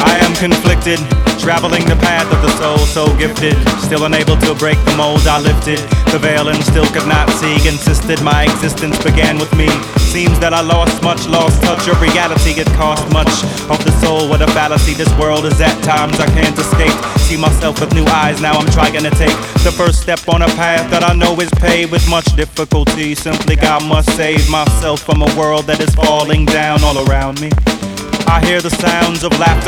I am conflicted, traveling the path of the soul, so gifted, still unable to break the mold I lifted. The veil and still could not see, insisted my existence began with me. Seems that I lost much, lost touch of reality. It cost much of the soul, what a fallacy this world is at times I can't escape. See myself with new eyes, now I'm trying to take the first step on a path that I know is paved with much difficulty. Simply God must save myself from a world that is falling down all around me. I hear the sounds of laughter